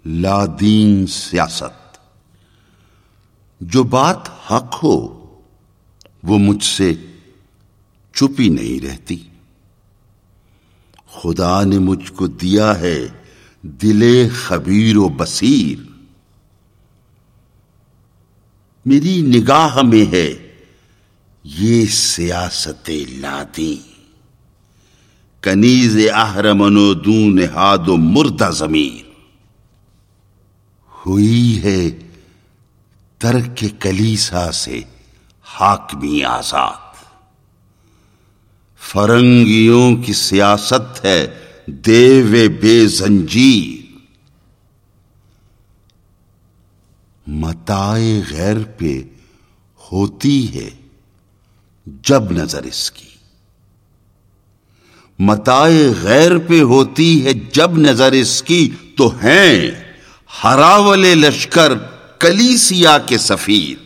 لادین سیاست۔ جو بات حق ہو وہ مجھ سے چپی نہیں رہتی۔ خدا نے مجھ کو دیا ہے دل خبیر و بصیر، میری نگاہ میں ہے یہ سیاست لادیں، کنیز اہرمن و دون نہاد و مردہ ضمیر۔ ہوئی ہے ترک کلیسا سے حاکمی آزاد، فرنگیوں کی سیاست ہے دیو بے زنجیر۔ متاع غیر پہ ہوتی ہے جب نظر اس کی، متاع غیر پہ ہوتی ہے جب نظر اس کی، تو ہیں ہراول لشکر کلیسیا کے سفیر۔